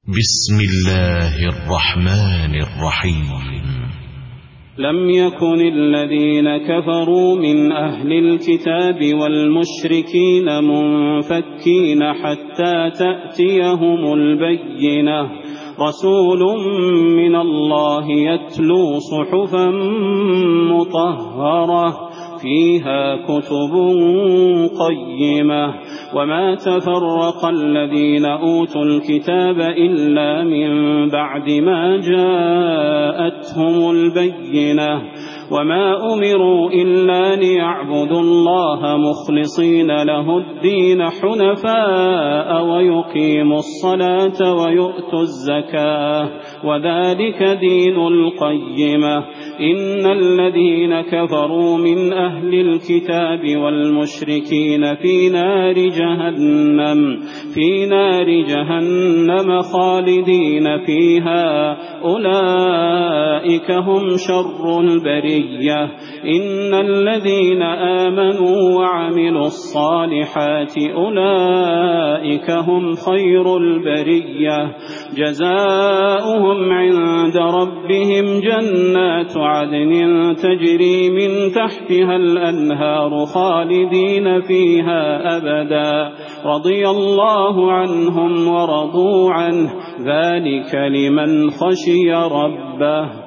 بسم الله الرحمن الرحيم. لم يكن الذين كفروا من أهل الكتاب والمشركين منفكين حتى تأتيهم البينة، رسول من الله يتلو صحفا مطهرة فيها كتب قيمة. وما تفرق الذين أوتوا الكتاب إلا من بعد ما جاءتهم البينة، وما أمروا إلا ليعبدوا الله مخلصين له الدين حنفاء ويقيموا الصلاة ويؤتوا الزكاة وذلك دين القيمة. إن الذين كفروا من أهل الكتاب والمشركين في نار جهنم خالدين فيها، أولئك هم شر البرية. إن الذين آمنوا وعملوا الصالحات أولئك هم خير البرية، جزاؤهم عند ربهم جنات عدن تجري من تحتها الأنهار خالدين فيها أبدا، رضي الله عنهم ورضوا عنه، ذلك لمن خشي ربه.